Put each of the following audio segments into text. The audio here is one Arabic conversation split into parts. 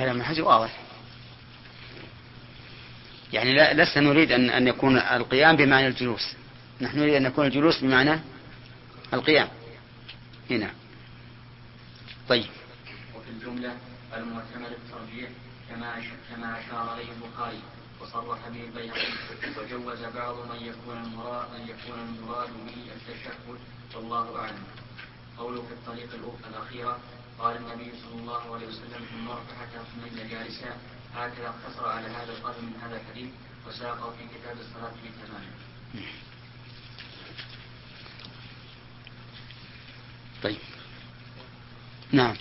كلام حجر واضح، يعني لسنا نريد أن يكون القيام بمعنى الجلوس، نحن نريد أن يكون الجلوس بمعنى القيام هنا. طيب. وفي الجملة المعتمد الترجيح كما أشار إليه البخاري وصرح به البيهقي، وجوز بعض من يكون المراد به التشهد، والله أعلم. قوله في الطريق الأخيرة قال النبي صلى الله عليه وسلم ثم ركع حتى اطمئن جالسا، هكذا اقتصر على هذا القدر من هذا الحديث وساقه في كتاب الصلاة بتمامه. طيب. نعم.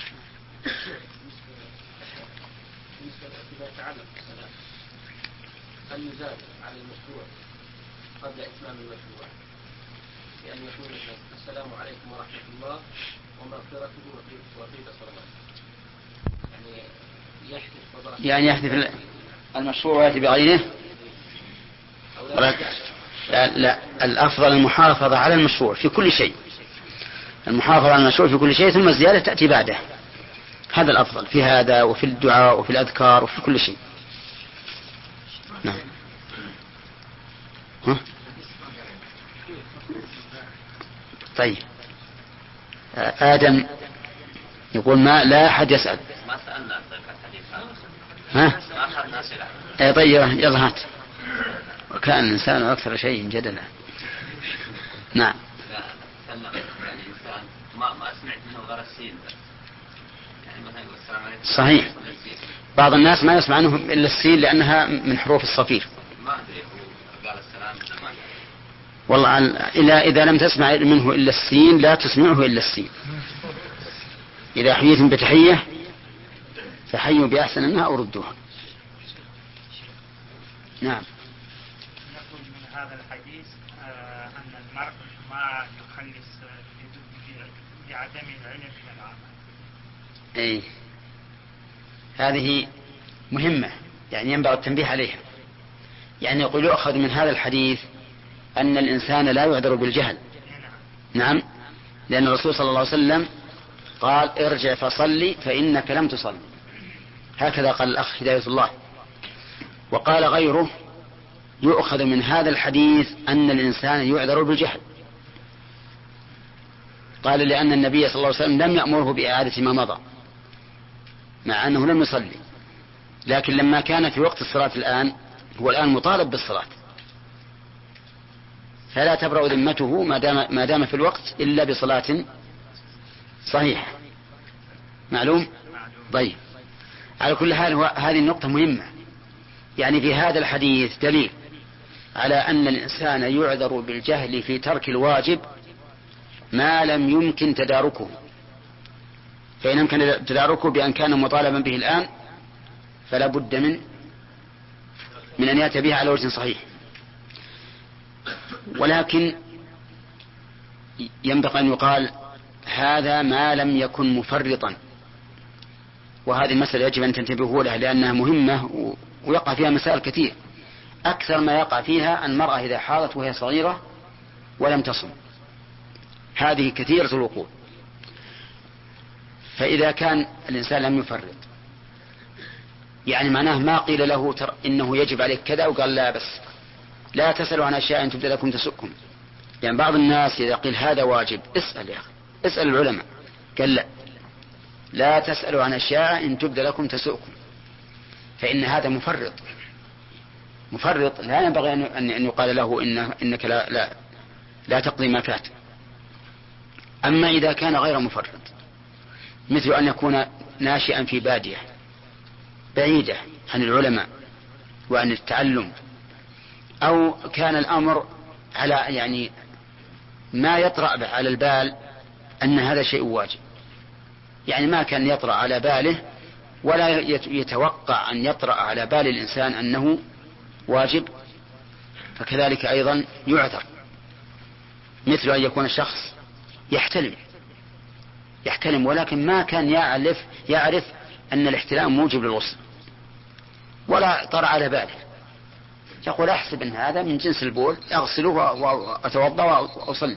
إذا تعلق الصلاة هل يزاد على المشروع قبل إتمام المشروع بأن يقول السلام عليكم ورحمة الله ومغفرته وطيب صلواته، يعني يحذف المشروع ويأتي بغيره؟ لا، الأفضل المحافظة على المشروع في كل شيء، المحافظة على المشروع في كل شيء، ثم الزيادة تأتي بعده، هذا الأفضل في هذا وفي الدعاء وفي الأذكار وفي كل شيء. نعم. طيب. آدم يقول ما لا أحد يسأل. ما سألنا في الحديث ها؟ ما أخذنا أسئلة. طيب يلا هات. وكان الإنسان أكثر شيء جدلا. نعم. لا تكلم يعني إنسان ما سمعت منه غير السين، يعني مثلا يقول السلام عليكم. صحيح. بعض الناس ما يسمع عنه إلا السين لأنها من حروف الصفير. ما أدري هو قال السلام زمان. والله إذا لم تسمع منه إلا السين لا تسمعه إلا السين. إذا حييتم بتحية فحيوا بأحسن منها أو ردوها. نعم. نقول من هذا الحديث أن المرء ما يخلص بعدم العلم من العمل. هذه مهمة، يعني ينبغي التنبيه عليها. يعني يقول يؤخذ من هذا الحديث أن الإنسان لا يعذر بالجهل. نعم، لأن الرسول صلى الله عليه وسلم قال ارجع فصلي فإنك لم تصلي، هكذا قال الأخ هداية الله. وقال غيره يؤخذ من هذا الحديث أن الإنسان يعذر بالجهل، قال لأن النبي صلى الله عليه وسلم لم يأمره بإعادة ما مضى مع أنه لم يصلي، لكن لما كان في وقت الصلاة الآن هو الآن مطالب بالصلاة، فلا تبرأ ذمته ما دام في الوقت إلا بصلاة صحيحة. معلوم؟ طيب. على كل حال هذه النقطة مهمة، يعني في هذا الحديث دليل على أن الإنسان يعذر بالجهل في ترك الواجب ما لم يمكن تداركه، فإن يمكن تداركه بأن كان مطالبا به الآن فلا بد من أن يأتي به على وجه صحيح. ولكن ينبغي أن يقال هذا ما لم يكن مفرطا، وهذه المسألة يجب أن تنتبهوا لها لأنها مهمة ويقع فيها مسائل كثير. أكثر ما يقع فيها المرأة إذا حاضت وهي صغيرة ولم تصم، هذه كثيرة الوقوع. فإذا كان الإنسان لم يفرط يعني معناه ما قيل له إنه يجب عليك كذا وقال لا بس لا تسألوا عن أشياء إن تبدأ لكم تسؤكم. يعني بعض الناس إذا قيل هذا واجب اسأل يا أخي، اسأل العلماء، قال لا تسألوا عن أشياء إن تبدأ لكم تسؤكم، فإن هذا مفرط لا ينبغي أن يقال له إنك لا تقضي ما فات. أما إذا كان غير مفرط مثل أن يكون ناشئا في بادية بعيدة عن العلماء وعن التعلم، أو كان الأمر على يعني ما يطرأ على البال أن هذا شيء واجب، يعني ما كان يطرأ على باله ولا يتوقع أن يطرأ على بال الإنسان أنه واجب، فكذلك أيضا يعذر. مثل أن يكون الشخص يحتلم ولكن ما كان يعرف أن الاحتلام موجب للغسل ولا طرأ على باله، يقول أحسب أن هذا من جنس البول أغسله وأتوضأ وأصلي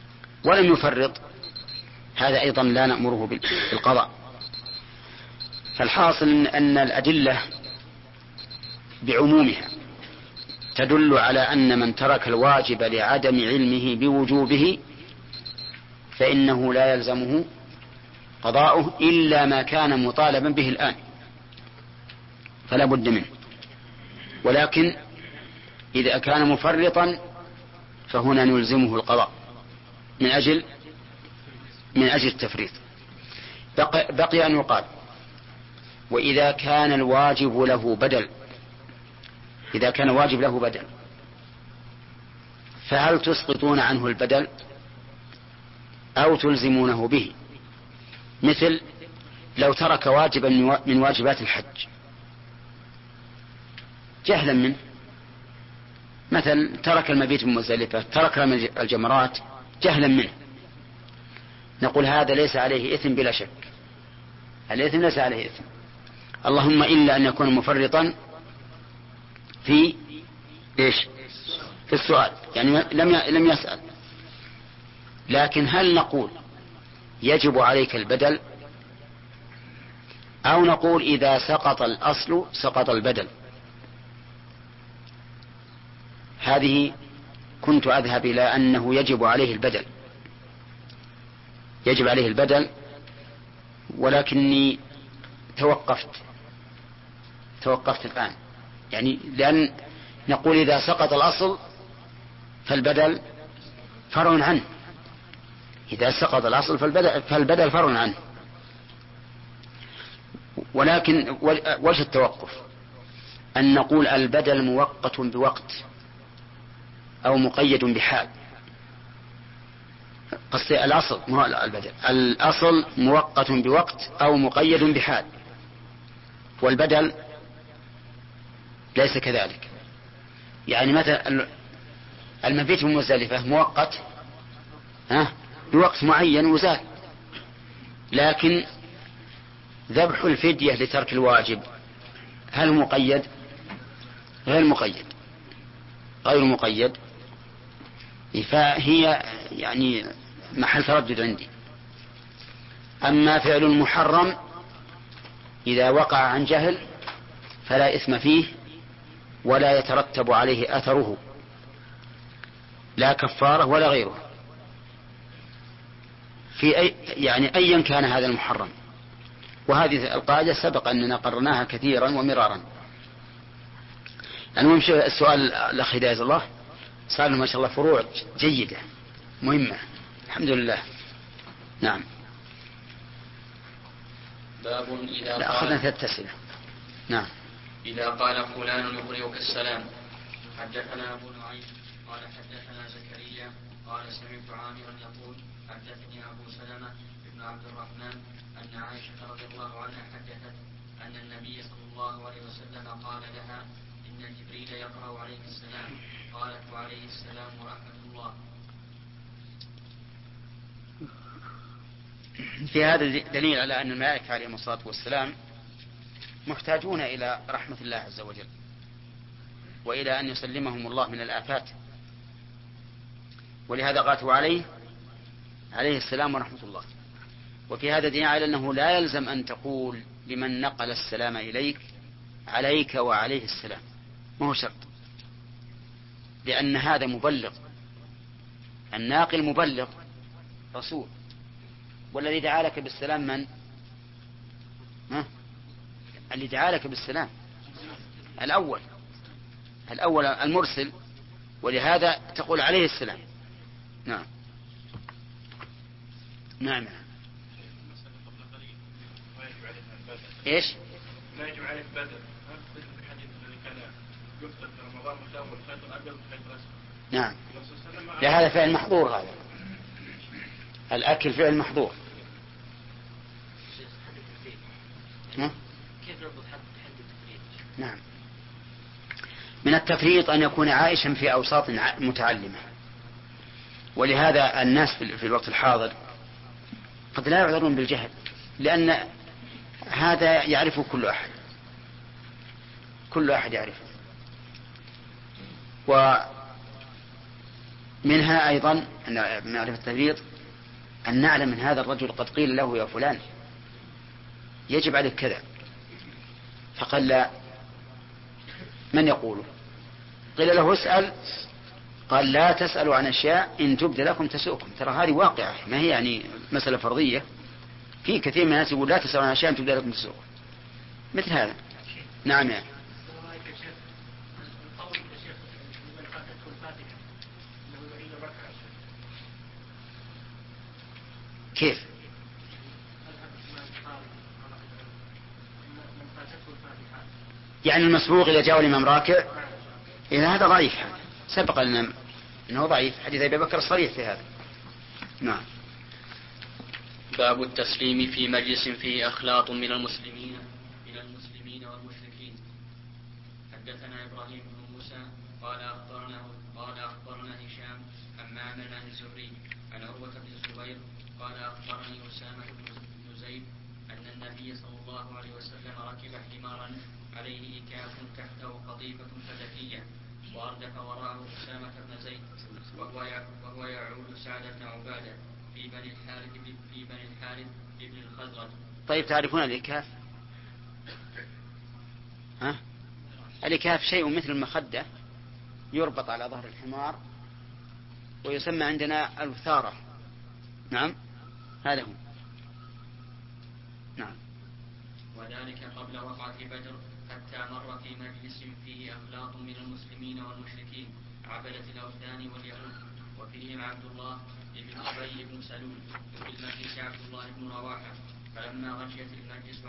ولم يفرط، هذا أيضا لا نأمره بالقضاء. فالحاصل أن الأدلة بعمومها تدل على أن من ترك الواجب لعدم علمه بوجوبه فإنه لا يلزمه قضاؤه إلا ما كان مطالبا به الآن فلا بد منه. ولكن إذا كان مفرطا فهنا نلزمه القضاء من أجل التفريط. بقي أن يقال وإذا كان الواجب له بدل، إذا كان واجب له بدل فهل تسقطون عنه البدل أو تلزمونه به؟ مثل لو ترك واجبا من واجبات الحج جهلا منه، مثل ترك المبيت بمزدلفة، ترك الجمرات جهلا منه، نقول هذا ليس عليه إثم بلا شك، الإثم ليس عليه إثم، اللهم إلا أن يكون مفرطا في إيش؟ في السؤال، يعني لم يسأل. لكن هل نقول يجب عليك البدل أو نقول إذا سقط الأصل سقط البدل؟ هذه كنت أذهب إلى أنه يجب عليه البدل، يجب عليه البدل، ولكني توقفت الآن، يعني لأن نقول إذا سقط الأصل فالبدل فرع عنه، إذا سقط الأصل فالبدل فرع عنه. ولكن وجه التوقف أن نقول البدل مؤقت بوقت أو مقيد بحال. قصدي الأصل مو البدل، الأصل مؤقت بوقت أو مقيد بحال، والبدل ليس كذلك. يعني مثلا المبيت بمزدلفة مؤقت بوقت معين وزال، لكن ذبح الفدية لترك الواجب هل مقيد؟ غير مقيد، فهي يعني محل تردد عندي. أما فعل المحرم إذا وقع عن جهل فلا إثم فيه ولا يترتب عليه أثره، لا كفارة ولا غيره، في يعني أيا كان هذا المحرم. وهذه القاعدة سبق أننا قررناها كثيرا ومرارا. المهم السؤال الأخ هداية الله صار ما شاء الله فروع جيدة مهمة الحمد لله. نعم. باب إذا أخذنا 3 أسئلة. نعم. إذا قال فلان يقرئك السلام. حدثنا أبو نعيم قال حدثنا زكريا قال سمعت عامرا يقول حدثني أبو سلمة بن عبد الرحمن أن عائشة رضي الله عنها حدثت أن النبي صلى الله عليه وسلم قال لها إن جبريل يقرأ عليك السلام. قالت وعليه السلام ورحمة الله. في هذا دليل على أن الملائكة عليهم الصلاة والسلام محتاجون إلى رحمة الله عز وجل وإلى أن يسلمهم الله من الآفات، ولهذا قالت عليه السلام ورحمة الله. وفي هذا دليل على أنه لا يلزم أن تقول لمن نقل السلام إليك عليك وعليه السلام، ما هو شرط، لأن هذا مبلغ، الناقل مبلغ رسول، والذي دعا لك بالسلام من؟ اللي دعا لك بالسلام الأول المرسل، ولهذا تقول عليه السلام. نعم. نعم. ايش؟ لا يجب عليه البدل، مثل الحديث الذي كان يفطر في رمضان وتأول الخيط الأبيض والخيط الأسود. نعم. لا هذا فعل محظور، هذا الأكل فعل محظور. كيف نضبط حد التفريط؟ نعم. من التفريط أن يكون عائشا في أوساط متعلمة، ولهذا الناس في الوقت الحاضر قد لا يعذرون بالجهل، لأن هذا يعرفه كل أحد يعرفه. ومنها أيضا أن معرفة التفريط أن نعلم من هذا الرجل قد قيل له يا فلان يجب عليك كذا، فقال لا. من يقوله؟ قيل له اسأل، قال لا تسألوا عن أشياء إن تبد لكم تسؤكم. ترى هذه واقعة، ما هي يعني مسألة فرضية. في كثير من الناس يقول لا تسألوا عن أشياء إن تبد لكم تسؤكم مثل هذا. نعم يعني. كيف؟ يعني المسبوق إذا جاء الإمام راكع، إذا هذا ضعيف، سبق لنا أنه ضعيف، حديث أبي بكر صريح في هذا. نعم. باب التسليم في مجلس فيه أخلاط من المسلمين والمشركين. حدثنا إبراهيم بن موسى قال أخبرنا هشام عن معمر عن الزهري عن عروة بن الزبير قال أخبرني أسامة بن زيد أن النبي صلى الله عليه وسلم ركب حمارا عليه إكاف تحته قطيفة فدكية وأردف وراءه أسامة بن زيد وهو يعود سعد بن عبادة في بني الحارث بن الخزرج. طيب تعرفون الإكاف؟ ها؟ الإكاف شيء مثل المخدة يربط على ظهر الحمار ويسمى عندنا الوثارة. نعم هذا هو. نعم. وذلك قبل وقعة بدر حتى مر في مجلس فيه أخلاط من المسلمين والمشركين عبدة الأوثان واليهود وفيهم عبد الله بن أبي بن سلول وفي المجلس عبد الله بن رواحة فلما غشيت المجلس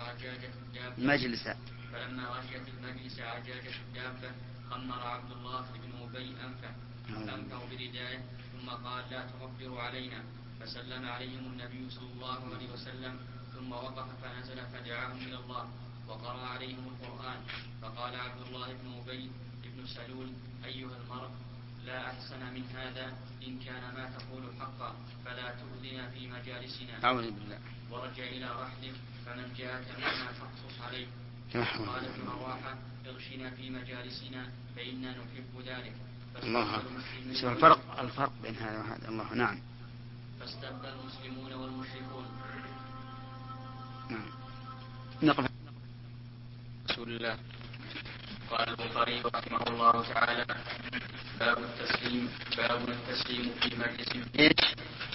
عجاجة الدابة خمر عبد الله بن أبي أنفه بردائه ثم قال لا تغبروا علينا فسلم عليهم النبي صلى الله عليه وسلم ثم وقف فنزل فدعاهم إلى الله وقرأ عليهم القرآن فقال عبد الله بن أبي بن سلول أيها المرء لا أحسن من هذا إن كان ما تقول حقا فلا تؤذنا في مجالسنا. أعوذ بالله. ورجع إلى رحلك فمن جاءك مما تقصص عليه. قال ابن رواحة اغشنا في مجالسنا فإنا نحب ذلك. الله. الفرق بين هذا وهذا. الله. نعم. فاستبى المسلمون والمشركون. نعم. نقف. رسول الله. قال البخاري رحمه الله تعالى باب التسليم في مجلس. ايش؟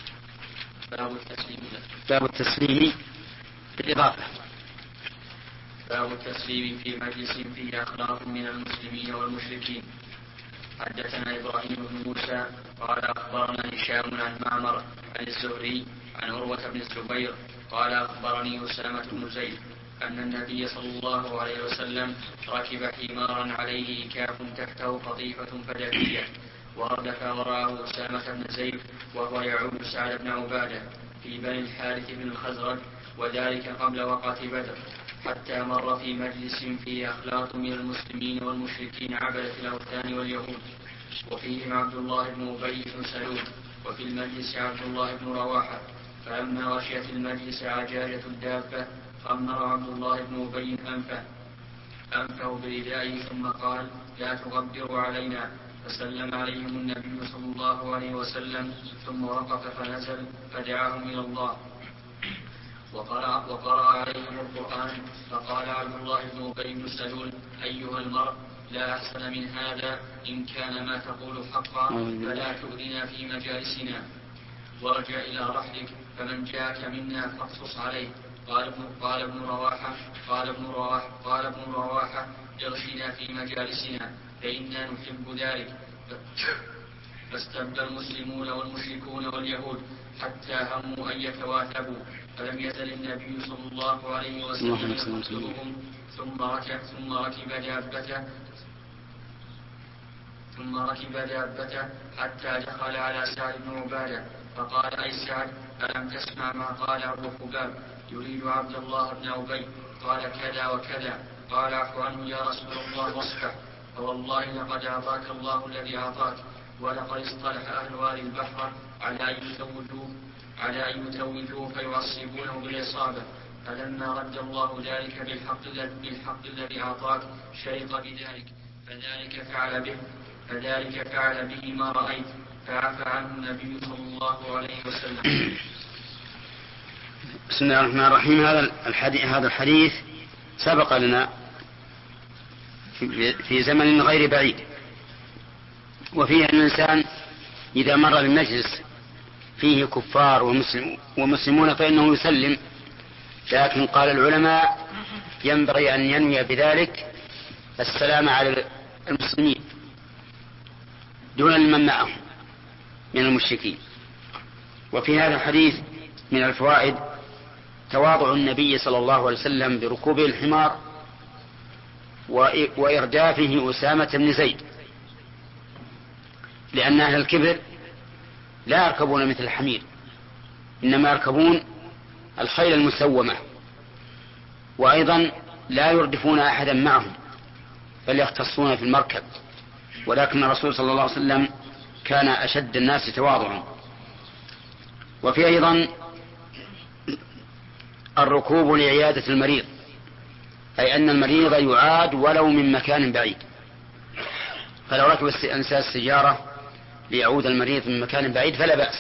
باب التسليم بالإضافة. باب التسليم في مجلس فيه أخلاق من المسلمين والمشركين. حدثنا إبراهيم بن موسى قال أخبرنا هشام عن معمر عن الزهري عن عروة بن الزبير قال أخبرني أسامة بن زيد أن النبي صلى الله عليه وسلم ركب حمارا عليه إكاف تحته قطيفة فدكية وردف وراءه أسامة بن زيد وهو يعود سعد بن عبادة في بني الحارث بن الخزرج وذلك قبل وقعة بدر حتى مر في مجلس فيه أخلاط من المسلمين والمشركين عبدة الأوثان واليهود وفيهم عبد الله بن أبي بن سلول وفي المجلس عبد الله بن رواحة فلما غشيت المجلس عجاجة الدابة خمر عبد الله بن أبي أنفه بردائه ثم قال لا تغبروا علينا فسلم عليهم النبي صلى الله عليه وسلم ثم وقف فنزل فدعاهم إلى الله وقرأ عليهم القرآن فقال عبد الله بن أبي بن سلول أيها المرء لا أحسن من هذا إن كان ما تقول حقا فلا تؤذنا في مجالسنا. ورجع إلى رحلك فمن جاءك منا فاقصص عليه. قال ابن رواحة اغشنا في مجالسنا فإنا نحب ذلك. فاستبى المسلمون والمشركون واليهود حتى هموا أن يتواثبوا فلم يزل النبي صلى الله عليه وسلم يقتلهم ثم ركب دابته حتى دخل على سعد بن عبادة فقال أي سعد ألم تسمع ما قال أبو حباب يريد عبد الله بن أبي قال كذا وكذا قال اعف عنه يا رسول الله واصفح فوالله لقد أعطاك الله الذي أعطاك ولقد اصطلح أهل وادي البحر على أن يتوجوه فيعصبونه بالإصابة فلما رد الله ذلك بالحق الذي أعطاك شرق بذلك فذلك فعل به ما رأيت فعفى عنه النبي صلى الله عليه وسلم. بسم الله الرحمن الرحيم. هذا الحديث سبق لنا في زمن غير بعيد. وفيه أن الإنسان إذا مر بمجلس فيه كفار ومسلمون فإنه يسلم، لكن قال العلماء ينبغي أن ينوي بذلك السلام على المسلمين دون من معهم من المشركين. وفي هذا الحديث من الفوائد تواضع النبي صلى الله عليه وسلم بركوبه الحمار وإردافه أسامة بن زيد، لأن أهل الكبر لا يركبون مثل الحمير، إنما يركبون الخيل المسومة، وأيضا لا يردفون أحدا معهم بل يختصون في المركب. ولكن الرسول صلى الله عليه وسلم كان أشد الناس تواضعا. وفي أيضا الركوب لعيادة المريض، أي أن المريض يعاد ولو من مكان بعيد، فلو ركب الإنسان السيارة ليعود المريض من مكان بعيد فلا بأس.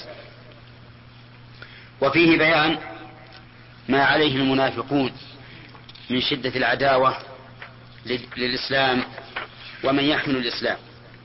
وفيه بيان ما عليه المنافقون من شدة العداوة للإسلام ومن يحمل الإسلام.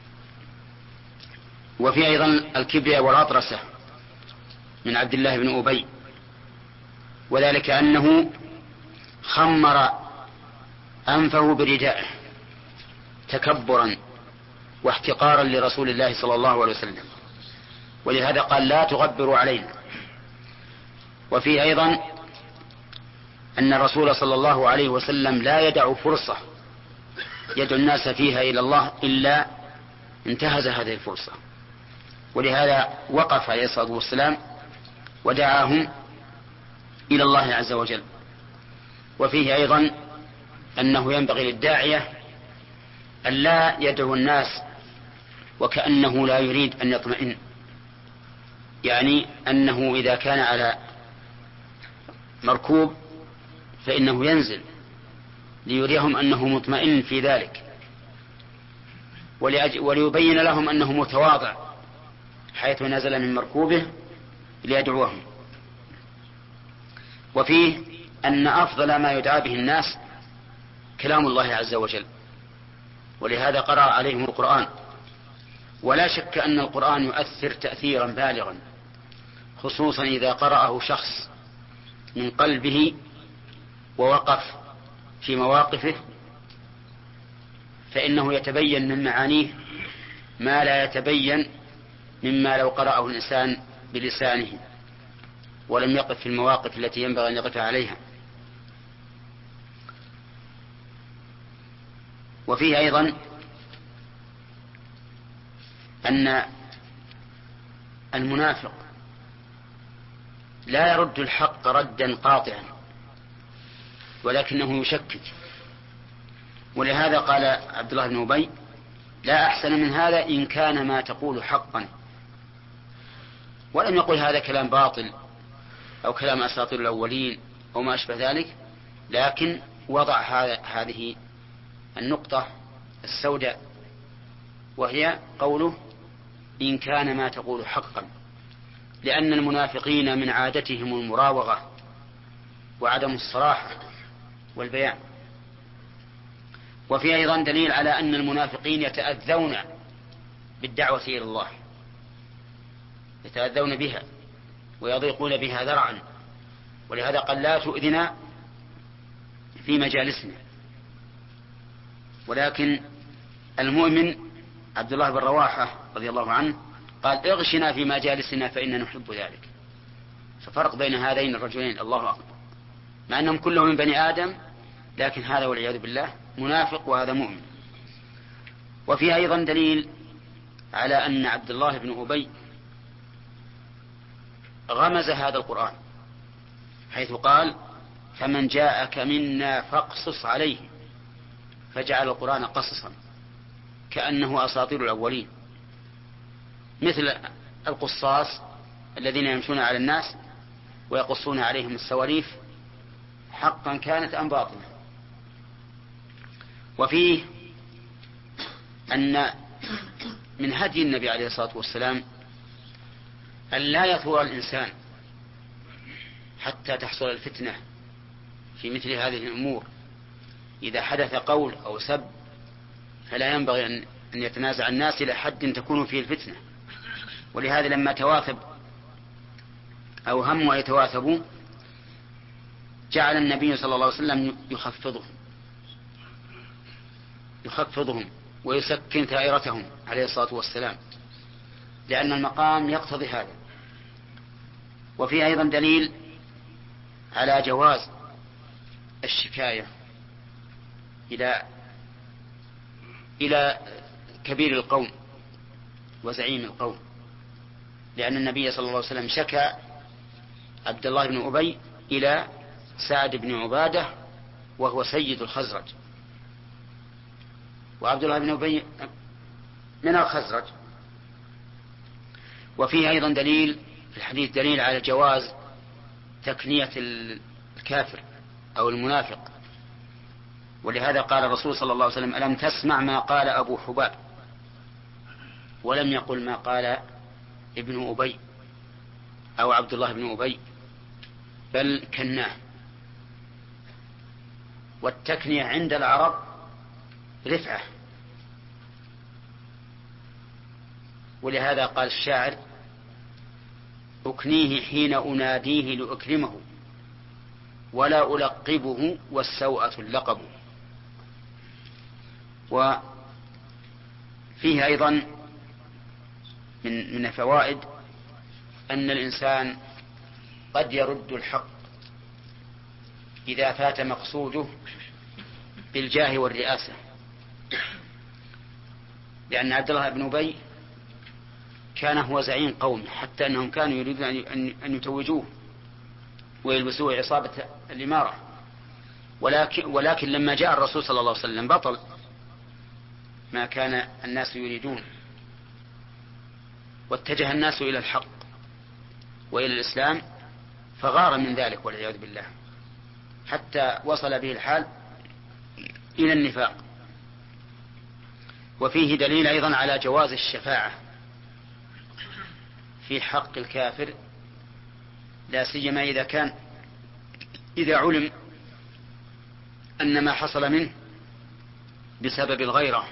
وفي أيضا الكبرياء والأطرسة من عبد الله بن أبي، وذلك أنه خمر أنفه بردائه تكبرا واحتقارا لرسول الله صلى الله عليه وسلم، ولهذا قال لا تغبروا علينا. وفي أيضا أن الرسول صلى الله عليه وسلم لا يدع فرصة يدعو الناس فيها إلى الله إلا انتهز هذه الفرصة، ولهذا وقف عليه الصلاة والسلام ودعاهم إلى الله عز وجل. وفيه أيضا أنه ينبغي للداعية أن لا يدعو الناس وكأنه لا يريد أن يطمئن، يعني أنه إذا كان على مركوب فإنه ينزل ليريهم أنه مطمئن في ذلك، وليبين لهم أنه متواضع حيث نزل من مركوبه ليدعوهم. وفيه أن أفضل ما يدعى به الناس كلام الله عز وجل، ولهذا قرأ عليهم القرآن. ولا شك أن القرآن يؤثر تأثيرا بالغا، خصوصا إذا قرأه شخص من قلبه ووقف في مواقفه، فإنه يتبين من معانيه ما لا يتبين مما لو قرأه الإنسان بلسانه ولم يقف في المواقف التي ينبغي أن يقف عليها. وفيه أيضا أن المنافق لا يرد الحق ردا قاطعا، ولكنه يشكك. ولهذا قال عبد الله بن أبي لا أحسن من هذا إن كان ما تقول حقا، ولم يقل هذا كلام باطل أو كلام أساطير الأولين أو ما أشبه ذلك، لكن وضع هذه النقطة السوداء، وهي قوله إن كان ما تقول حقا، لأن المنافقين من عادتهم المراوغة وعدم الصراحة والبيان. وفي أيضا دليل على أن المنافقين يتأذون بالدعوة إلى الله، يتأذون بها ويضيقون بها ذرعا، ولهذا قال لا تؤذنا في مجالسنا. ولكن المؤمن عبد الله بن رواحة رضي الله عنه قال اغشنا في مجالسنا فإننا نحب ذلك. ففرق بين هذين الرجلين الله أكبر، مع أنهم كلهم من بني آدم، لكن هذا والعياذ بالله منافق وهذا مؤمن. وفي أيضا دليل على أن عبد الله بن أبي غمز هذا القرآن حيث قال فمن جاءك منا فاقصص عليه، فجعل القرآن قصصا كأنه أساطير الأولين، مثل القصاص الذين يمشون على الناس ويقصون عليهم السواليف حقا كانت أم باطلا. وفيه أن من هدي النبي عليه الصلاة والسلام أن لا يثور الإنسان حتى تحصل الفتنة في مثل هذه الأمور. إذا حدث قول أو سب فلا ينبغي أن يتنازع الناس إلى حد تكون فيه الفتنة. ولهذا لما تواثب أو هموا يتواثبوا جعل النبي صلى الله عليه وسلم يخفضهم ويسكن ثائرتهم عليه الصلاة والسلام، لأن المقام يقتضي هذا. وفيه أيضا دليل على جواز الشكاية إلى كبير القوم وزعيم القوم، لأن النبي صلى الله عليه وسلم شكى عبد الله بن أبي إلى سعد بن عبادة وهو سيد الخزرج، وعبد الله بن أبي من الخزرج. وفيه أيضا دليل في الحديث دليل على جواز تكنية الكافر أو المنافق، ولهذا قال الرسول صلى الله عليه وسلم: ألم تسمع ما قال أبو حباب؟ ولم يقل ما قال ابن أبي أو عبد الله بن أبي، بل كناه. والتكنية عند العرب رفعة، ولهذا قال الشاعر: أكنيه حين أناديه لأكرمه ولا ألقبه والسوءة اللقب. وفيه أيضا من الفوائد أن الإنسان قد يرد الحق إذا فات مقصوده بالجاه والرئاسة، لأن عبد الله بن أبي كان هو زعيم قوم، حتى أنهم كانوا يريدون أن يتوجوه ويلبسوه عصابة الإمارة، ولكن لما جاء الرسول صلى الله عليه وسلم بطل ما كان الناس يريدون، واتجه الناس إلى الحق وإلى الإسلام، فغار من ذلك والعياذ بالله، حتى وصل به الحال إلى النفاق. وفيه دليل أيضا على جواز الشفاعة في حق الكافر، لا سيما إذا علم أن ما حصل منه بسبب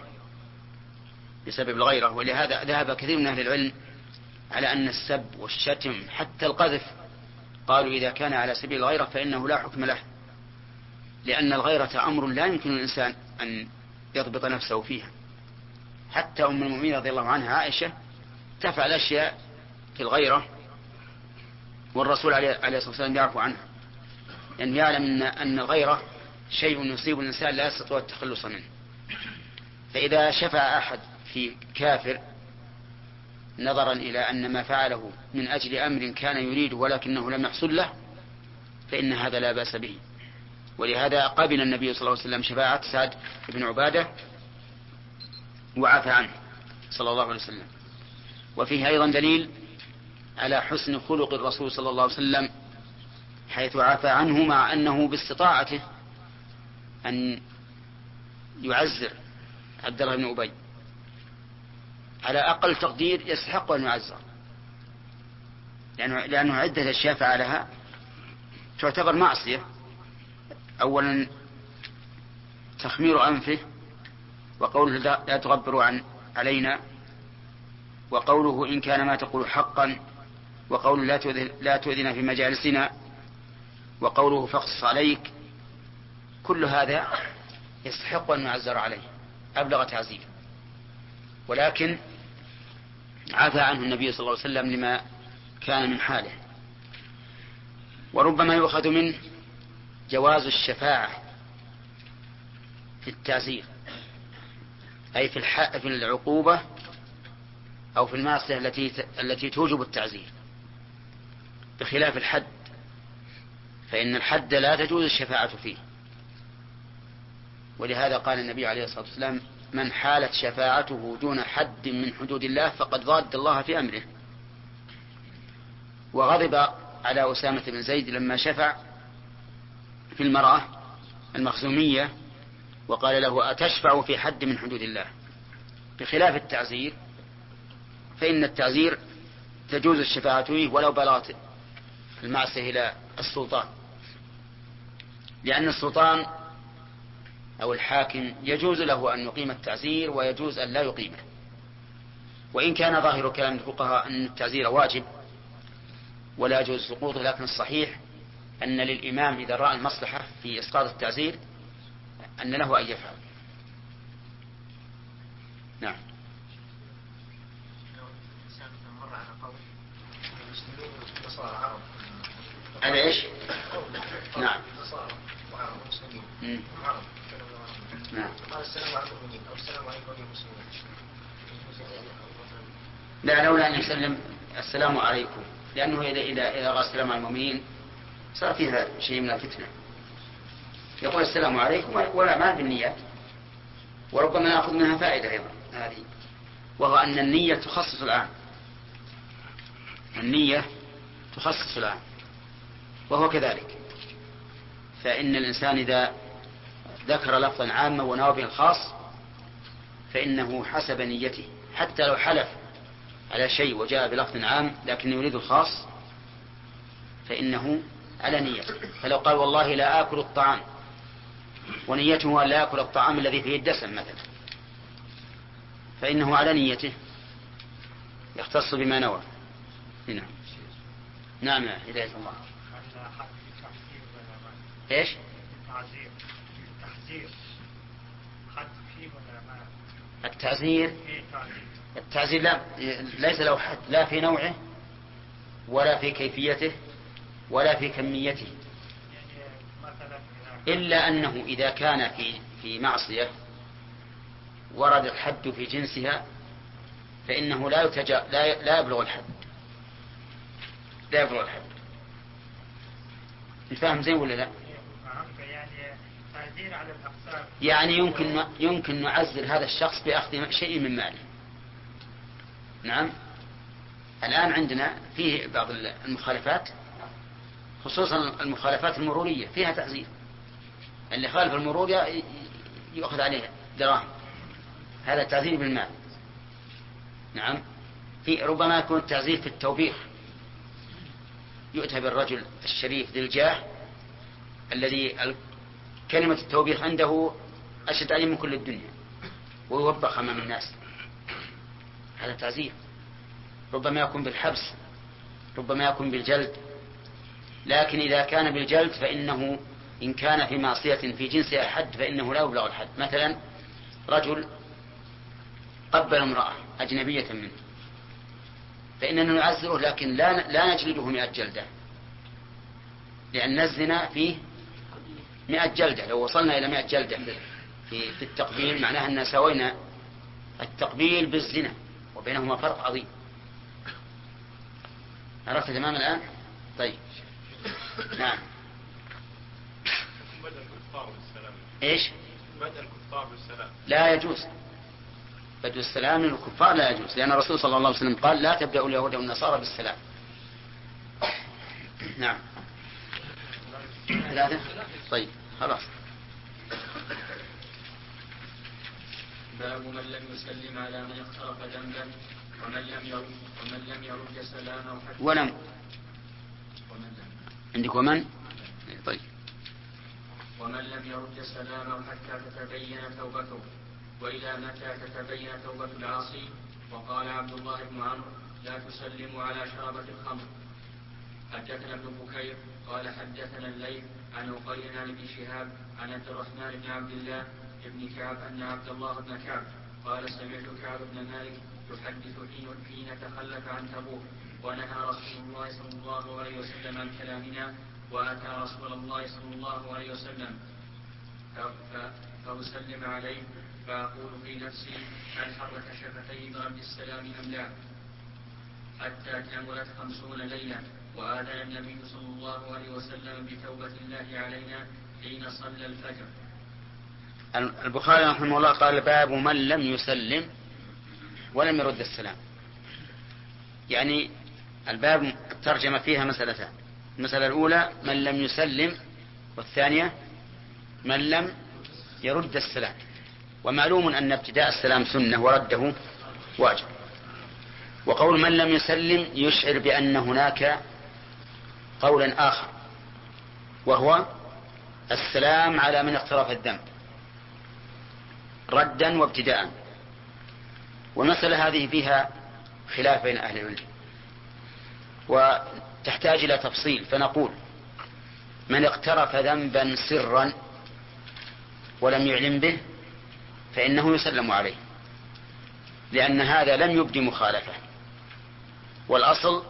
الغيرة. ولهذا ذهب كثير من أهل العلم على أن السب والشتم حتى القذف قالوا إذا كان على سبيل الغيرة فإنه لا حكم له، لأن الغيرة أمر لا يمكن الإنسان أن يضبط نفسه فيها. حتى أم المؤمنين رضي الله عنها عائشة تفعل أشياء في الغيرة والرسول عليه الصلاة والسلام يعفو عنها، لأنه يعلم أن الغيرة شيء يصيب الإنسان لا يستطيع التخلص منه. فإذا شفع أحد في كافر نظرا إلى أن ما فعله من أجل أمر كان يريد ولكنه لم يحصل له، فإن هذا لا بأس به. ولهذا قبل النبي صلى الله عليه وسلم شفاعة سعد بن عبادة وعفى عنه صلى الله عليه وسلم. وفيه أيضا دليل على حسن خلق الرسول صلى الله عليه وسلم حيث عفى عنه، مع أنه باستطاعته أن يعزر عبد الله بن أبي على أقل تقدير يستحق أن يعزر، لأنه عدة أشياء فعلها تعتبر معصية. أولا تخمير أنفه، وقوله لا تغبروا علينا، وقوله إن كان ما تقول حقا، وقوله لا تؤذنا في مجالسنا، وقوله فاقصص عليك. كل هذا يستحق أن نعزر عليه أبلغ تعزير، ولكن عفى عنه النبي صلى الله عليه وسلم لما كان من حاله. وربما يؤخذ منه جواز الشفاعة في التعزير، أي في العقوبة أو في المعصية التي توجب التعزير، بخلاف الحد، فإن الحد لا تجوز الشفاعة فيه. ولهذا قال النبي عليه الصلاة والسلام: من حالت شفاعته دون حد من حدود الله فقد ضاد الله في أمره. وغضب على أسامة بن زيد لما شفع في المرأة المخزومية وقال له: أتشفع في حد من حدود الله؟ بخلاف التعزير، فإن التعزير تجوز الشفاعة فيه ولو بلغت المعصية إلى السلطان، لأن السلطان أو الحاكم يجوز له أن يقيم التعزير ويجوز أن لا يقيمه. وإن كان ظاهر كلام الفقهاء أن التعزير واجب ولا يجوز سقوطه، لكن الصحيح أن للإمام إذا رأى المصلحة في إسقاط التعزير أن له أن يفعل. نعم. على إيش؟ نعم. نعم. لا، لولا أن يسلم السلام عليكم، لأنه إذا قال السلام على المؤمنين صار فيها شيء من الفتنة. يقول السلام عليكم ولا ما بالنيات، وربما نأخذ منها فائدة أيضا هذه، وهو أن النية تخصص العام. النية تخصص العام، وهو كذلك. فإن الإنسان إذا ذكر لفظا عاما ونوى به الخاص فإنه حسب نيته، حتى لو حلف على شيء وجاء بلفظ عام لكن يريد الخاص فإنه على نيته. فلو قال والله لا آكل الطعام ونيته أن لا آكل الطعام الذي فيه الدسم مثلا، فإنه على نيته يختص بما نوى. نعم. نعم يا هداية الله. ايش؟ التعزير. التعزير لا، ليس له حد، لا في نوعه ولا في كيفيته ولا في كميته، إلا أنه إذا كان في معصية ورد الحد في جنسها فإنه لا يبلغ الحد. لا يبلغ الحد. الفهم زين ولا لا؟ يعني يمكن نعزل هذا الشخص بأخذ شيء من ماله. نعم. الآن عندنا فيه بعض المخالفات، خصوصا المخالفات المرورية فيها تعزير. اللي خالف المرور يأخذ عليه دراهم، هذا تعزير بالمال. نعم. ربما يكون التعزير في التوبيخ، يؤتى بالرجل الشريف ذي الجاه الذي كلمة التوبيخ عنده أشد عليه من كل الدنيا ويوبخ أمام الناس، هذا تعزير. ربما يكون بالحبس، ربما يكون بالجلد. لكن إذا كان بالجلد فإنه إن كان في معصية في جنسها حد فإنه لا يبلغ الحد. مثلا رجل قبل امرأة أجنبية منه فإننا نعزره، لكن لا نجلده 100 جلدة، لأن الزنا فيه 100 جلدة. لو وصلنا إلى 100 جلدة في التقبيل معناها أننا سوينا التقبيل بالزنا، وبينهما فرق عظيم. عرفت تمام الآن؟ طيب. نعم. بدء الكفار بالسلام. إيش؟ بدء الكفار بالسلام لا يجوز. بدء السلام للكفار لا يجوز، لأن الرسول صلى الله عليه وسلم قال لا تبدأوا اليهود والنصارى بالسلام. نعم. 3. طيب خلاص. باب من لم يسلم على من اقترف ذنبا ومن لم يرد سلامه حتى ولم عندك ومن؟ طيب. ومن لم يرد سلامه حتى تتبين توبته، وإلى متى تتبين توبة العاصي. وقال عبد الله بن عمرو لا تسلموا على شربة الخمر. حدثنا ابن بكير قال حدثنا الليث عن عقيل عن ابن شهاب عن عبد الرحمن بن عبد الله بن كعب أن عبد الله بن كعب قال سمعت كعب بن مالك يحدث حين تخلف عن تبوك ونهى رسول الله صلى الله عليه وسلم عن كلامنا، وأتى رسول الله صلى الله عليه وسلم فأسلم عليه فأقول في نفسي هل حرك شفتيه برد السلام أم لا، حتى كملت 50 ليلة، وآذن النبي صلى الله عليه وسلم بتوبة الله علينا حين صلى الفجر. البخاري رحمه الله قال باب من لم يسلم ولم يرد السلام. يعني الباب الترجمة فيها مسألتان: المسألة الأولى من لم يسلم، والثانية من لم يرد السلام. ومعلوم أن ابتداء السلام سنة ورده واجب. وقول من لم يسلم يشعر بأن هناك قولا آخر، وهو السلام على من اقترف الذنب. ردا وابتداء. والمسألة هذه فيها خلاف بين أهل العلم وتحتاج إلى تفصيل، فنقول: من اقترف ذنبا سرا ولم يعلم به فإنه يسلم عليه، لأن هذا لم يبدي مخالفة، والأصل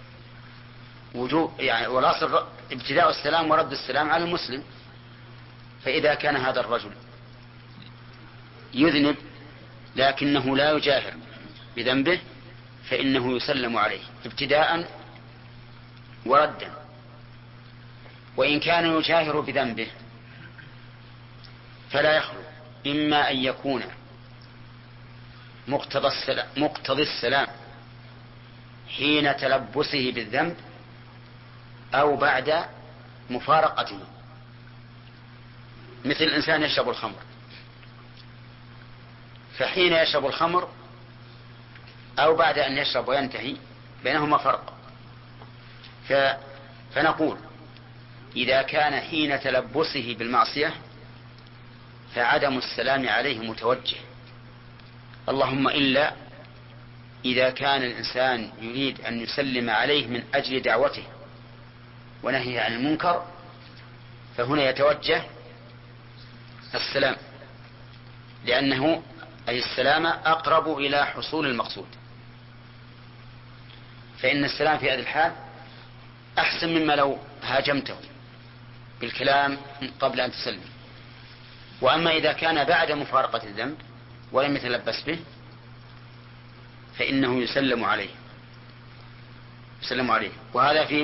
والأصل ابتداء السلام ورد السلام على المسلم. فإذا كان هذا الرجل يذنب لكنه لا يجاهر بذنبه فإنه يسلم عليه ابتداء وردا. وإن كان يجاهر بذنبه فلا يخلو إما أن يكون مقتضي السلام حين تلبسه بالذنب أو بعد مفارقته، مثل الإنسان يشرب الخمر، فحين يشرب الخمر أو بعد أن يشرب وينتهي بينهما فرق. فنقول: إذا كان حين تلبسه بالمعصية فعدم السلام عليه متوجه، اللهم إلا إذا كان الإنسان يريد أن يسلم عليه من أجل دعوته ونهيه عن المنكر، فهنا يتوجه السلام، لأنه أي السلام أقرب إلى حصول المقصود، فإن السلام في هذه الحال أحسن مما لو هاجمته بالكلام قبل أن تسلم. وأما إذا كان بعد مفارقة الذنب ولم يتلبس به فإنه يسلم عليه. وهذا في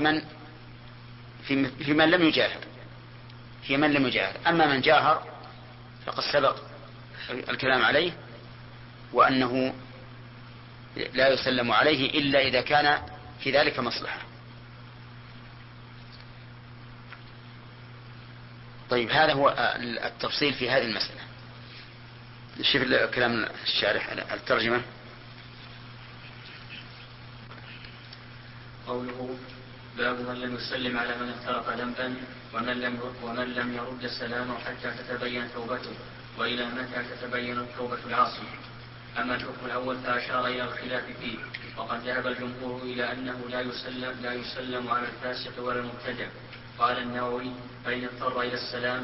من لم يجاهر. أما من جاهر فقد سبق الكلام عليه، وأنه لا يسلم عليه إلا إذا كان في ذلك مصلحة. طيب، هذا هو التفصيل في هذه المسألة. شوف كلام الشارح الترجمة. قوله: باب من لم يسلم على من افترق ذنبا ومن لم يرد السلام حتى تتبين توبته، وإلى متى تتبين توبة العاصي. أما الحكم الأول فأشار إلى الخلاف فيه، وقد ذهب الجمهور إلى أنه لا يسلم على الفاسق ولا المبتدع. قال النووي: فإن اضطر إلى السلام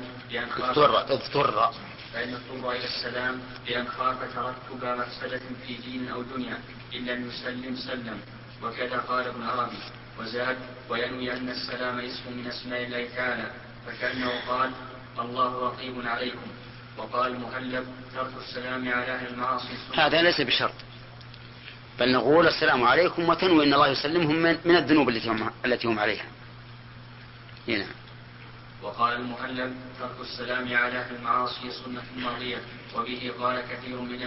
لأن خاف ترتب مفسدة في دين أو دنيا، إلا أن يسلم سلم. وكذا قال ابن عربي. وزاد: وينوي أن السلام اسم من أسماء الله تعالى، فكأنه قال: الله رقيب عليكم. وقال المهلب: ترك السلام على أهل المعاصي. هذا ليس بشرط، بل نقول: السلام عليكم، وتنوي أن الله يسلمهم من الذنوب التي هم عليها. هنا. وقال المهلب: ترك السلام على أهل المعاصي سنة ماضية، وبه قال كثير من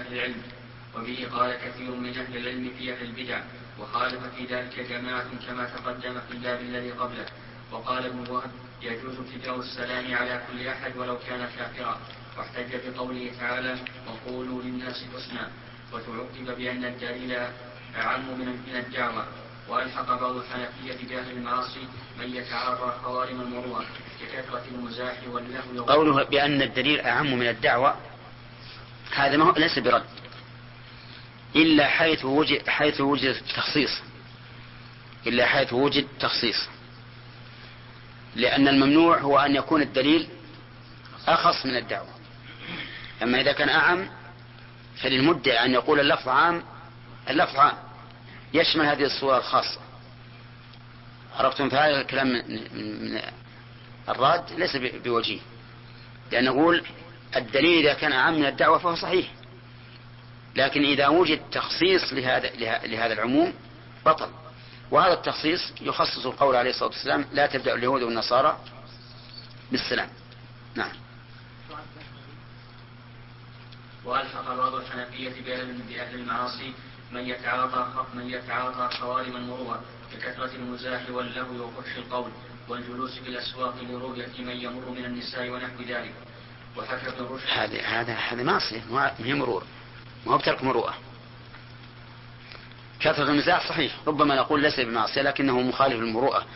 أهل العلم في أهل البدع، وخالف في ذلك جماعة كما تقدم في الباب الذي قبله. وقال ابن وهب: يجوز ابتداء السلام على كل أحد ولو كان كافرا، واحتج بقوله تعالى: وقولوا للناس حسنا، وتعقب بأن الدليل أعم من الدعوة. وألحق بعض الحنفية بأهل المعاصي من يتعاطى خوارم المروءة ككثرة المزاح واللهو. قوله بأن الدليل أعم من الدعوة هذا ليس برد، إلا حيث وجد تخصيص، لأن الممنوع هو أن يكون الدليل أخص من الدعوة. أما إذا كان أعم فللمدعي أن يقول اللفظ عام يشمل هذه الصورة الخاصة. عرفتم؟ فهذا الكلام من الراد ليس بوجيه، لأن نقول الدليل إذا كان أعم من الدعوة فهو صحيح، لكن إذا وجد تخصيص لهذا العموم بطل. وهذا التخصيص يخصص القول عليه الصلاة والسلام: لا تبدأ اليهود والنصارى بالسلام. نعم. وألحق بعض الحنفية بأهل المعاصي من يتعاطى خوارم المروءة بكثرة المزاح واللهو وفحش القول والجلوس في الأسواق لرؤية من يمر من النساء ونحو ذلك. وحكى ابن رشد: هذا معصية، ما هي مرور، ما هو بترك مروءة. كثرة المزاح صحيح، ربما نقول ليس بمعصية لكنه مخالف للمروءة،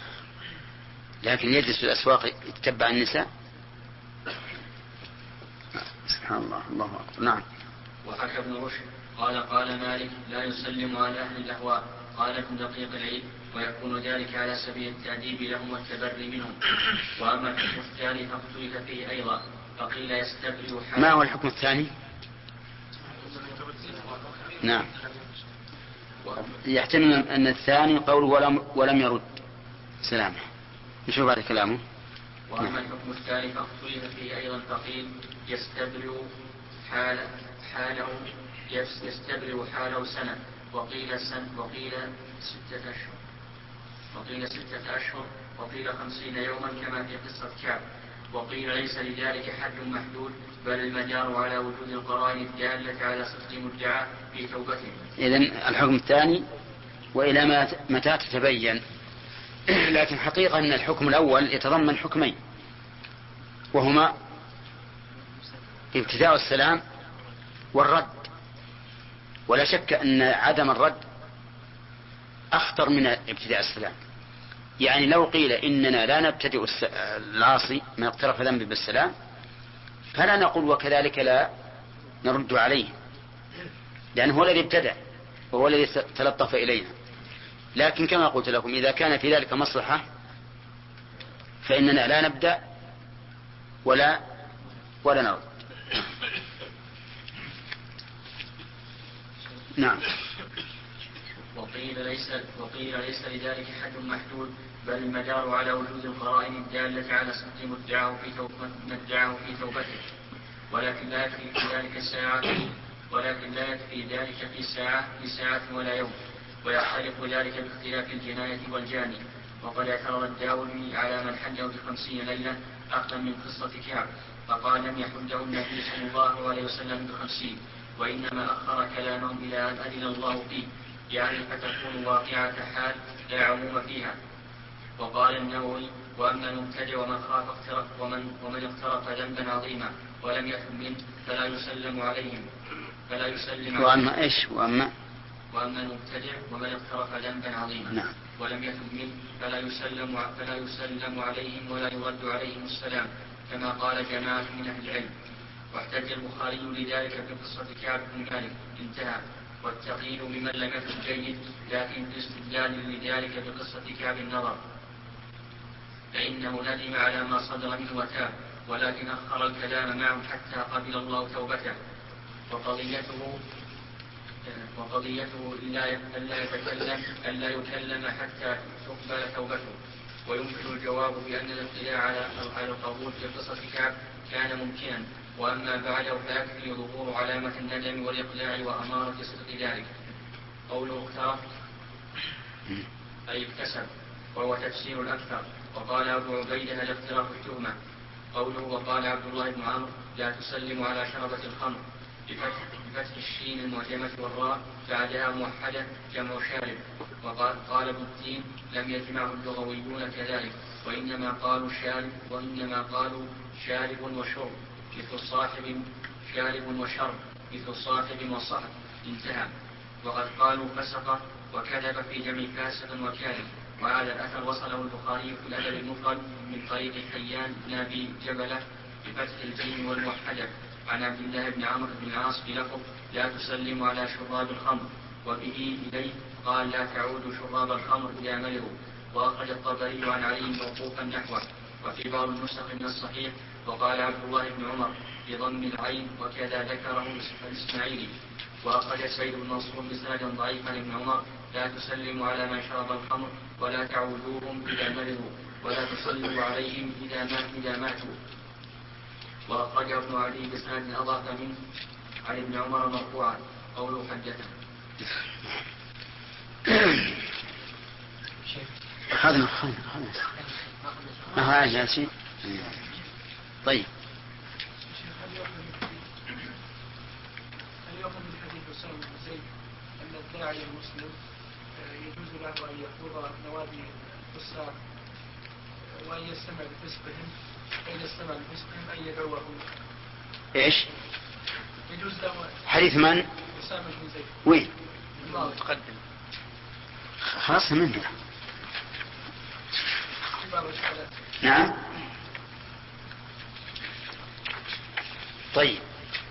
لكن يجلس في الأسواق يتبع النساء. سبحان الله، الله أكبر. نعم. وحكى ابن رشد قال مالك لا يسلم على أهل الأهواء. قال ابن دقيق العيد ويكون ذلك على سبيل التأديب لهم والتبري منهم. وأما الحكم الثاني فاختلف فيه أيضا، فقيل يستبرئ حاله. ما هو الحكم الثاني؟ نعم، يحتمل أن الثاني قول ولم يرد سلامه. نشوف بعد كلامه. وأما الحكم الثاني فاختلف فيه أيضا، فقيل يستبرئ حاله سنة، وقيل 6 أشهر، وقيل 50 يوما كما في قصة كعب. وقيل ليس لذلك حد محدود، بل المدار على وجود القرائن الدالة على صدق مدعاه في توبته. إذن الحكم الثاني وإلى متى تتبين. لكن حقيقة أن الحكم الأول يتضمن حكمين، وهما ابتداء السلام والرد. ولا شك أن عدم الرد أخطر من ابتداء السلام. يعني لو قيل إننا لا نبتدئ العاصي من اقترف ذنب بالسلام، فلا نقول وكذلك لا نرد عليه، لأنه هو الذي ابتدأ وهو الذي تلطف إلينا. لكن كما قلت لكم إذا كان في ذلك مصلحة فإننا لا نبدأ ولا نرد. نعم. وقيل ليس لذلك حد محدود، بل المدار على وجود القرائن الدالة على صدق مدعاه في توبته. ولكن لا يكفي ذلك في ساعة ولا يوم، ويختلف ذلك باختلاف الجناية والجاني. وقد اعترض الداولي على من حجه ب50 ليلة أخذا من قصة كعب، فقال لم يحجه النبي صلى الله عليه وسلم ب50، وإنما أخر كلامهم إلى أن أذن الله فيه، يعني فتكون واقعة حال لا عموم فيها. وقال النووي وأما المبتدع ومن اقترف ذنبا عظيما ولم يتب منه فلا يسلم عليهم. وأما المبتدع ومن اقترف ذنبا عظيما ولم يتب منه فلا يسلم عليهم ولا يرد عليهم السلام، كما قال جماعة من أهل العلم. واحتج البخاري لذلك في قصة كعب بن مالك، انتهى. والتقييد بمن لم يكن جيد، لكن في استدلال لذلك بقصة كعب النظر، فإنه ندم على ما صدر منه وتاب، ولكن أخر الكلام معه حتى قبل الله توبته. وقضيته ألا يكلم حتى تقبل توبته. ويمكن الجواب بأن الاطلاع على القبول في قصة كعب كان ممكنا، وأما بعده فيكفي ظهور علامة الندم والإقلاع وأمارة صدق ذلك. قوله اقترف أي اكتسب، وهو تفسير الأكثر. وقال أبو عبيدة الاقتراف التهمة. قوله وقال عبد الله بن عمرو لا تسلم على شربة الخمر بفتح الشين المعجمة والراء بعدها موحدة جمع شارب. وقال ابن الدين لم يجمعه اللغويون كذلك، وإنما قالوا شارب وشرب، مثل صاحب شارب وشرب، مثل صاحب وصاحب، انتهى. وقد قالوا فسق وكذب في جمع فاسق وكاذب. وهذا الأثر وصله البخاري في الأدب المفرد من طريق حيان بن أبي جبلة بفتح الجيم والموحدة عن عبد الله بن عمرو بن العاص بلفظ لا تسلم على شراب الخمر، وبه إليه قال لا تعود شراب الخمر إذا مرضوا. وأخرج الطبري عن علي موقوفا نحوه. وفي بعض النسخ من الصحيح وقال عبد الله بن عمر بضم العين، وكذا ذكره الإسماعيلي. وأخرج سيد بن منصور بسند ضعيف عن ابن عمر لا تسلموا على من شرب الخمر ولا تعودوهم إذا مرضوا ولا تصلوا عليهم إذا ماتوا. وأخرج ابن عدي بسند أضاف منه عن ابن عمر مرفوعا. قوله حدثنا هذا شيء طيب. هل يؤخذ من حديث أسامة بن زيد أن الداعي المسلم يجوز له أن يخوض نوادي الكفار وأن يستمع بفسقهم، فإن استمع بفسقهم أن يدعوهم؟ إيش؟ يجوز له حديث من؟ أسامة بن زيد. وين؟ متقدم. خلاص منه. نعم. طيب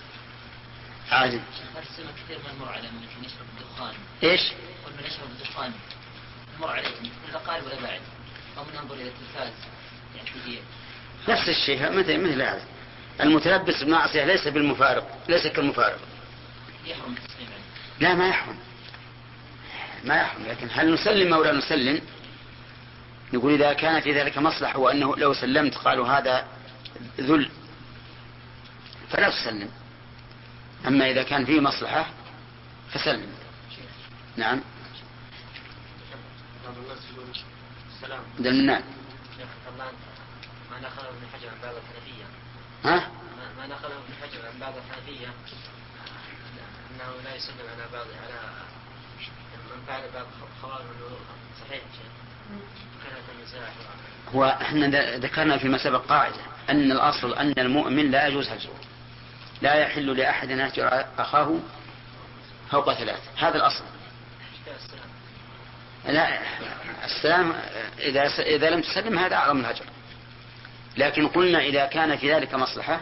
عادي. أرسل كثير من المر على من يشرب الدخان. إيش؟ ومن يشرب الدخان مر عليه من قارب ولا بعد أو من ينظر إلى التلفاز يعني كثير. نفس الشيء مثل هذا. المتلبس بالمعصية ليس بالمفارق، ليس كالمفارق. يحرم التسليم عليه. لا ما يحرم، لكن هل نسلم أو لا نسلم؟ نقول إذا كان في ذلك مصلحة وأنه لو سلمت قالوا هذا ذل فلا تسلم، أما إذا كان فيه مصلحة فسلم. نعم. السلام. دلنا. ما نقله ابن حجر عن بعض الحنفية. ها؟ ما نقله ابن حجر عن بعض الحنفية أنه لا يسلم على بعض على من فعل بعض خوارج الوضوء. صحيح شيء. هو احنا ذكرنا فيما سبق قاعدة أن الأصل أن المؤمن لا يجوز هجره، لا يحل لأحد أن يهجر أخاه فوق 3. هذا الأصل. لا السلام إذا لم تسلم هذا أعظم الهجر، لكن قلنا إذا كان في ذلك مصلحة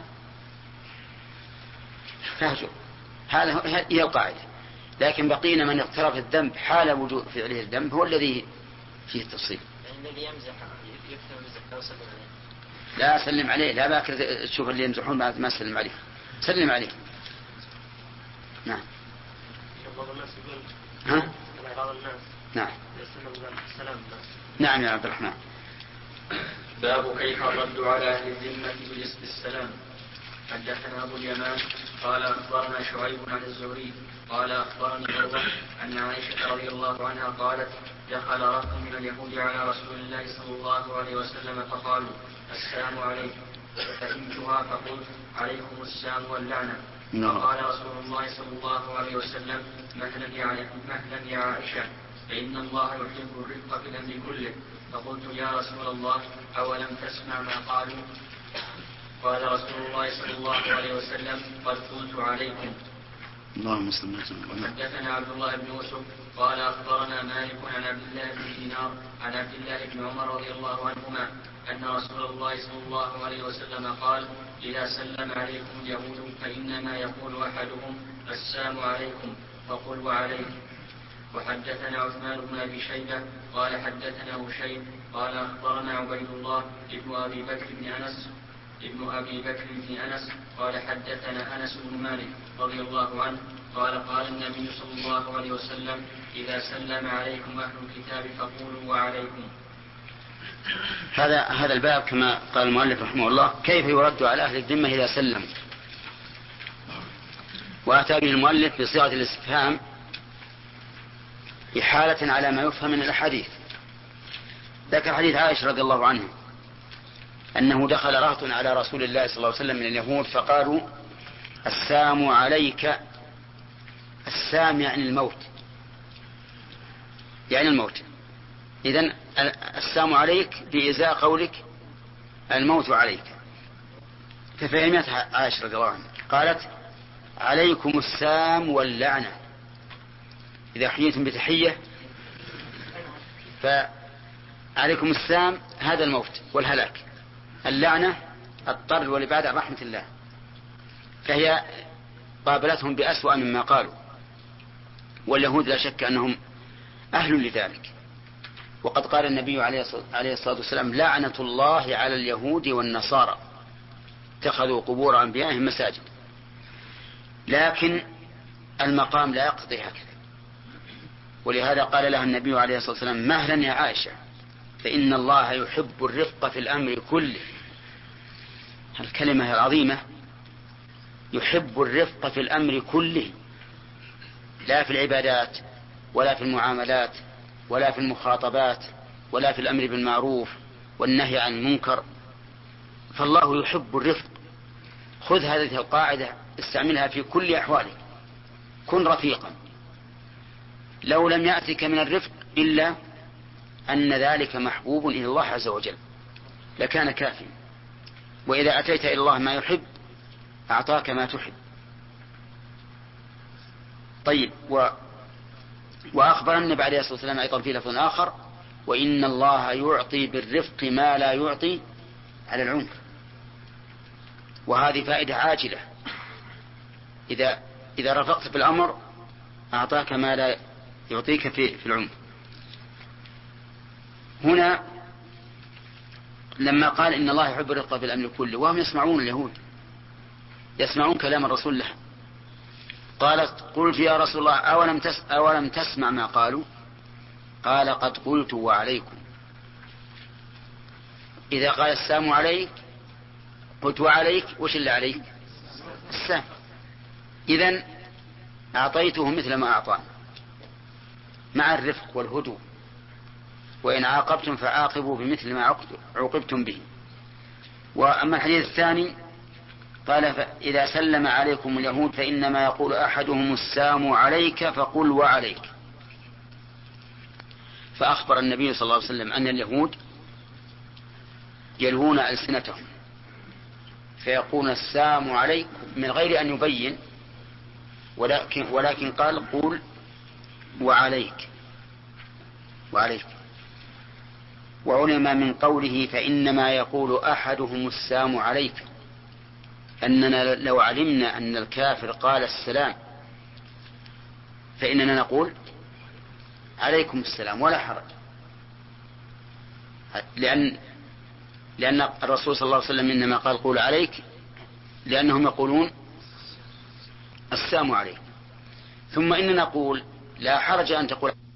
فهجر. هي القاعدة. لكن بقينا من اقترف الذنب حال وجود فعله الذنب هو الذي فيه التفصيل. الذي يمزح يكثر المزح لا يسلم عليه. لا سلم عليه، لا باك تشوف اللي يمزحون بعد ما سلم عليه، سلم عليه. نعم. بعض الناس يقول ها؟ بعض الناس نعم. السلام. نعم يا عبد الرحمن. باب كيف الرد على أهل الذمة بالسلام. حدثنا أبو اليمان قال أخبرنا شعيب عن الزهري قال أخبرني عروة أن عائشة رضي الله عنها قالت دخل رهط من اليهود على رسول الله صلى الله عليه وسلم فقالوا السلام عليكم، ففهمتها فقلت عليكم السلام واللعنة. فقال رسول الله صلى الله عليه وسلم مهلا يا عائشة، فإن الله يحب الرفق في الأمر كله. فقلت يا رسول الله أولم تسمع ما قالوا؟ قال رسول الله صلى الله عليه وسلم قد قلت عليكم. حدثنا عبد الله بن يوسف قال أخبرنا مالك عن عبد الله بن دينار عن عبد الله بن عمر رضي الله عنهما أن رسول الله صلى الله عليه وسلم قال إذا سلم عليكم اليهود فإنما يقول أحدهم السلام عليكم فقل وعليكم. وحدثنا عثمان بن أبي شيبة قال حدثنا هشيم قال أخبرنا عبيد الله ابن أبي بكر بن أنس قال حدثنا أنس بن مالك رضي الله عنه قال قال النبي صلى الله عليه وسلم إذا سلم عليكم أهل الكتاب فقولوا وعليكم. هذا الباب كما قال المؤلف رحمه الله كيف يرد على أهل الذمة إذا سلم، وأتى به المؤلف بصيغة الاستفهام إحالة على ما يفهم من الأحاديث. ذكر حديث عائشة رضي الله عنها أنه دخل رهط على رسول الله صلى الله عليه وسلم من اليهود فقالوا السام عليك. السام يعني الموت، إذن السام عليك بإزاء قولك الموت عليك. ففهمت عائشة رضي الله عنها قالت عليكم السام واللعنة. إذا حييتم بتحية فعليكم السام هذا الموت والهلاك، اللعنة الطرد والإبعاد عن رحمة الله. فهي قابلتهم بأسوأ مما قالوا، واليهود لا شك أنهم أهل لذلك. وقد قال النبي عليه الصلاة والسلام لعنة الله على اليهود والنصارى اتخذوا قبور أنبيائهم مساجد. لكن المقام لا يقتضي هكذا، ولهذا قال لها النبي عليه الصلاة والسلام مهلا يا عائشة فإن الله يحب الرفق في الأمر كله. الكلمة العظيمة يحب الرفق في الأمر كله، لا في العبادات ولا في المعاملات ولا في المخاطبات ولا في الأمر بالمعروف والنهي عن المنكر، فالله يحب الرفق. خذ هذه القاعدة استعملها في كل أحوالك، كن رفيقا. لو لم يأتك من الرفق إلا أن ذلك محبوب إلى الله عز وجل لكان كافيا، وإذا أتيت إلى الله ما يحب أعطاك ما تحب. طيب، وأخبر النبي عليه الصلاة والسلام أيضا في لفظ آخر وإن الله يعطي بالرفق ما لا يعطي على العنف. وهذه فائدة عاجلة إذا إذا رفقت في الأمر أعطاك ما لا يعطيك في العمر. هنا لما قال إن الله يحب الرفق في الأمر كله، وهم يسمعون، اليهود يسمعون كلام الرسول له، قالت قلت يا رسول الله أولم تسمع ما قالوا؟ قال قد قلت وعليكم. إذا قال السلام عليك قلت وعليك، وش اللي عليك؟ السلام. إذن أعطيته مثل ما أعطاني مع الرفق والهدوء، وإن عاقبتم فعاقبوا بمثل ما عوقبتم به. وأما الحديث الثاني قال إذا سلم عليكم اليهود فإنما يقول أحدهم السلام عليك فقل وعليك. فأخبر النبي صلى الله عليه وسلم أن اليهود يلوون ألسنتهم فيقول السلام عليك من غير أن يبين، ولكن قال قول وعليك. وعلم من قوله فإنما يقول أحدهم السلام عليك أننا لو علمنا أن الكافر قال السلام فإننا نقول عليكم السلام ولا حرج، لأن الرسول صلى الله عليه وسلم إنما قال قول عليك لأنهم يقولون السلام عليك. ثم إننا نقول لا حرج أن تقول